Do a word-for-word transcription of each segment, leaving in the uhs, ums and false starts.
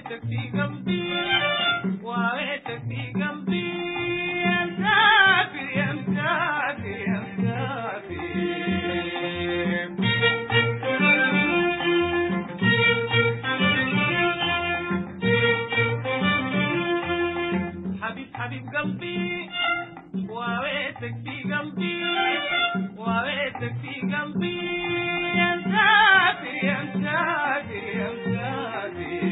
وهويتك في قلبي وهويتك في قلبي يا مسافر يا مسافر يا مسافر. حبيب حبيب قلبي وهويتك في قلبي وهويتك في قلبي يا مسافر يا مسافر يا مسافر.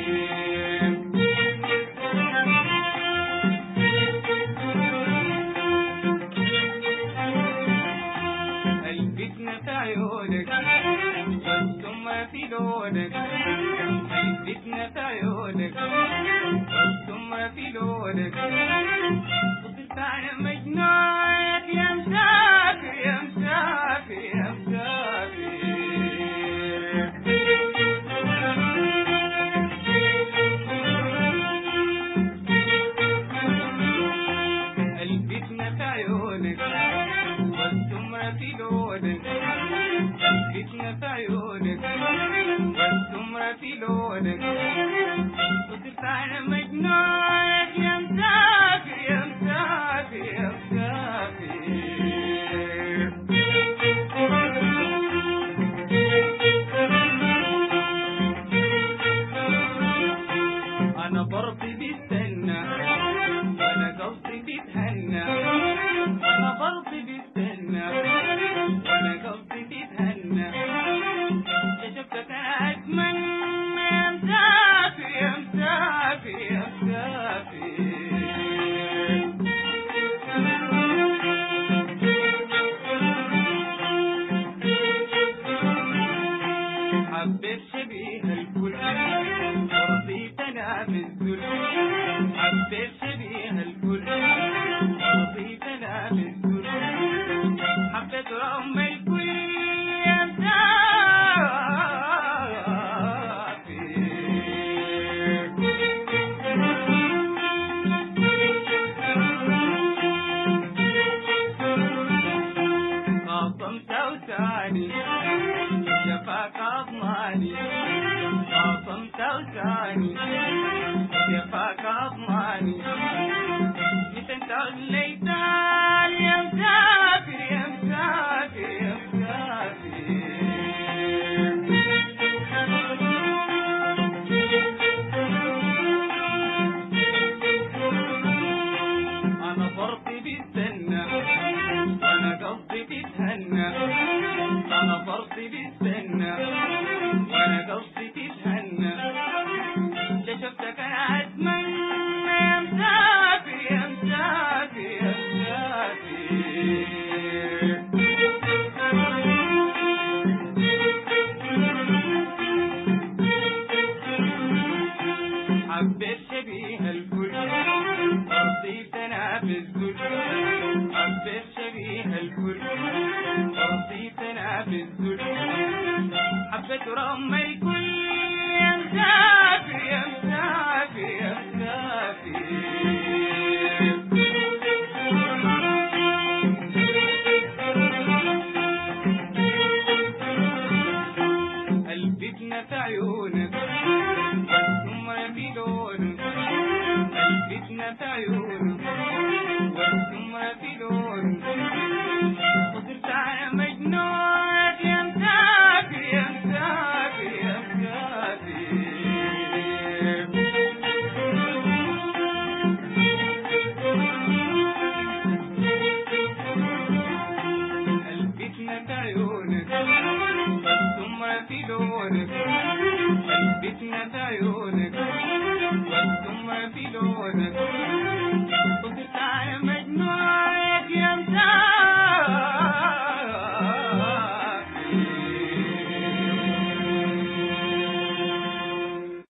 الفتنة في عيونك والسم في لونك الفتنة في عيونك والسم في لونك وصلت على مجنونك يا مسافر يا مسافر يا مسافر. الفتنة في عيونك والسمرة في لونك الفتنة في عيونك والسمرة في لونك وصلت على مجنونك يا مسافر يا مسافر يا مسافر. أنا برضي بستنى وأنا قلبي بيتهنى أنا برضي بستنى وأنا قلبي بيتهنى شفتك أتمنى يا مسافر يا مسافر يا مسافر. حبيت شبيه الكل ورضيت أنا بالذل حبيت شبيه الكل ورضيت أنا بالذل حبيت رغم الكل يا مسافر. خاصمت أوساني شفاك أضماني خاصمت أوساني شفاك أضماني مش انت الليتان يا مسافر يا مسافر يا مسافر. أنا برضي بستنى وأنا قصدي تتهنى أنا برضي بستنى وأنا قصدي تتهنى شفتك أنا أتمنى يا مسافر يا مسافر يا مسافر. حبيت شبيه الكل ورضيت أنا بالذل حبيت شبيه الكل ورضيت أنا بالذل حبيت رغم الكل يا مسافر يا مسافر يا مسافر. الفتنة في عيونك والسمرة في لونك الفتنة في عيونك والسمرة في لونك وصرت على مجنونك يا مسافر يا مسافر يا مسافر. الفتنة في عيونك والسمرة في لونك الفتنة في عيونك والسمرة في لونك